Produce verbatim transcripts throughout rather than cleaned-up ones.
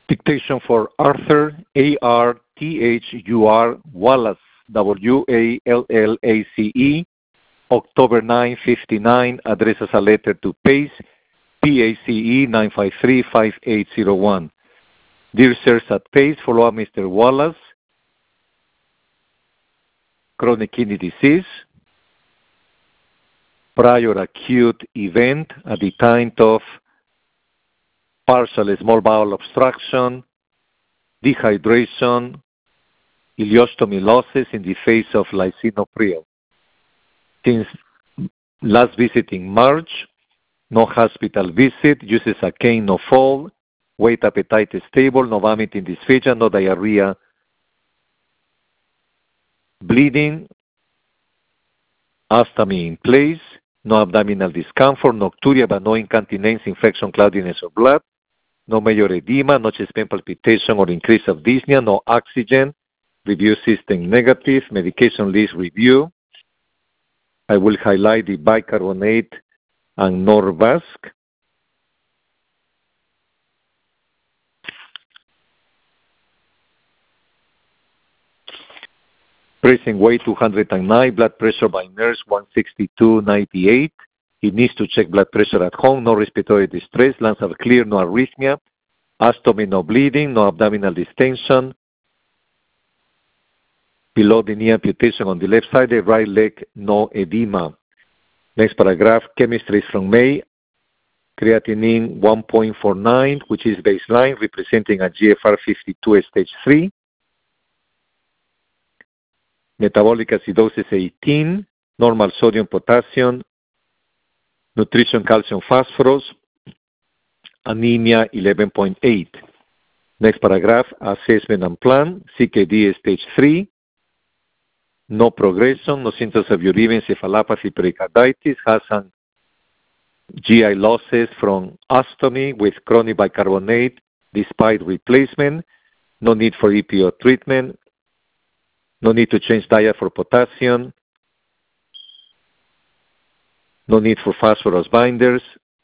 Dictation for Arthur, A R T H U R Wallace, W A L L A C E, October ninth, fifty-nine, addresses a letter to Pace, P A C E nine five three, five eight zero one. Dear Sirs at Pace, follow up Mister Wallace, chronic kidney disease, prior acute event at the time of partial small bowel obstruction, dehydration, ileostomy losses in the face of lisinopril. Since last visit in March, no hospital visit, uses a cane, no fall, weight appetite is stable, no vomiting dysphagia, no diarrhea, bleeding, ostomy in place, no abdominal discomfort, nocturia but no incontinence, infection, cloudiness, or blood, no major edema, no chest pain, palpitation, or increase of dyspnea, no oxygen, review system negative, medication list review. I will highlight the bicarbonate and Norvasc. Present weight two hundred nine, blood pressure by nurse one sixty-two ninety-eight. He needs to check blood pressure at home, no respiratory distress, lungs are clear, no arrhythmia, ostomy, no bleeding, no abdominal distension. Below the knee amputation on the left side, the right leg, no edema. Next paragraph, chemistry is from May. Creatinine one point four nine, which is baseline, representing a G F R fifty-two stage three. Metabolic acidosis eighteen, normal sodium, potassium, nutrition, calcium, phosphorus, anemia eleven point eight. Next paragraph, assessment and plan, C K D stage three, no progression, no symptoms of urine, encephalopathy, pericarditis, has some G I losses from ostomy with chronic bicarbonate despite replacement, no need for E P O treatment, no need to change diet for potassium, no need for phosphorus binders.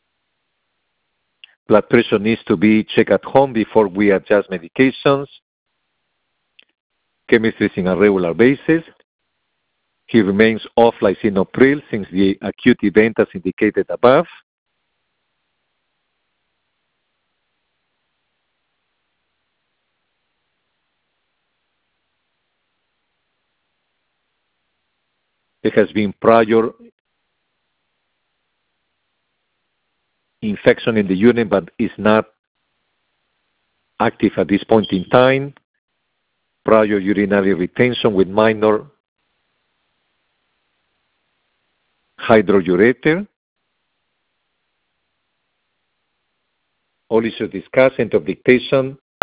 Blood pressure needs to be checked at home before we adjust medications. Chemistry is in a regular basis. He remains off lisinopril since the acute event as indicated above. There has been prior infection in the urine, but is not active at this point in time. Prior urinary retention with minor hydroureter. All issues discussed, end of dictation.